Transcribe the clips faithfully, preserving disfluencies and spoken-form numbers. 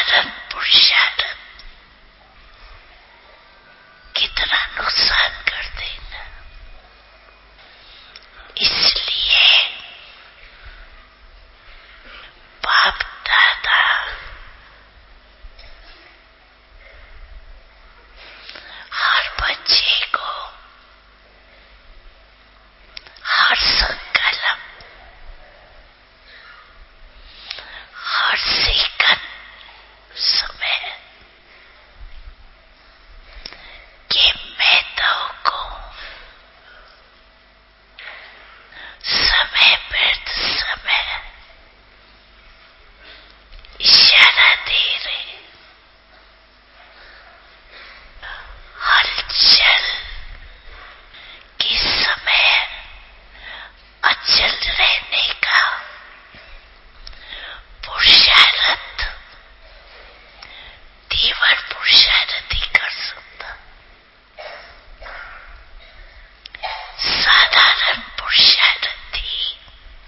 साधारण पुरुषार्थ कितना नुकसान कर देना। इसलिए बाप दादा हर बच्चे को हर संकल्प, हर सेकंड समय के महत्व को, समय व्यर्थ समय इशारा दे रहे। हलचल के समय अचल रहने का पुरुषार्थ तीव्र पुरुषार्थ ही कर सकता। साधारण पुरुषार्थ ही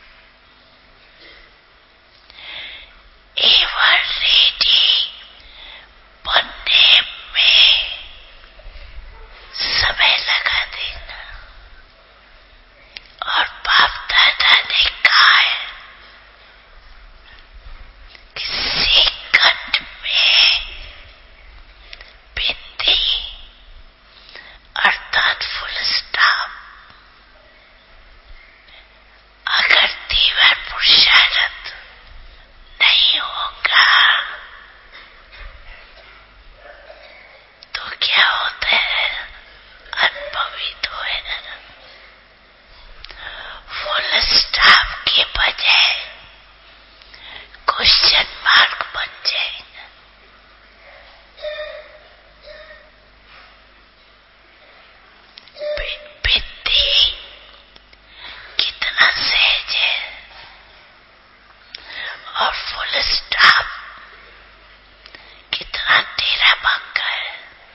एवर रेडी बनने में समय लगा देना। और बाप दादा ने कहा है कि सेकंड में बिंदी अर्थात फुल स्टॉप। अगर तीव्र पुरुषार्थ नहीं होगा तो क्या होता है? अनुभवित है। फुल स्टॉप के बजाय क्वेश्चन मार्क बन जाएगा। बिंदी कितना सहज है और फुल स्टॉप कितना टेढ़ा बंका है।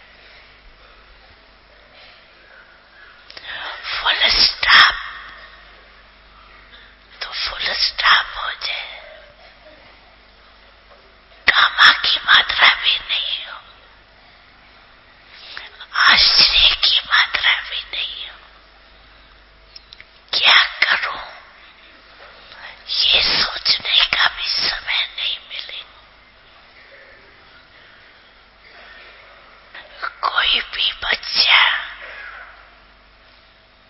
फुल स्टॉप तो फुल स्टॉप हो जाए, गामा की मात्रा भी नहीं हो, आश्चर्य की मात्रा भी नहीं हो। क्या करूं ये सोचने का भी समय नहीं मिले। कोई भी बच्चा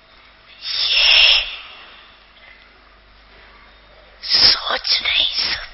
ये सोच नहीं सकता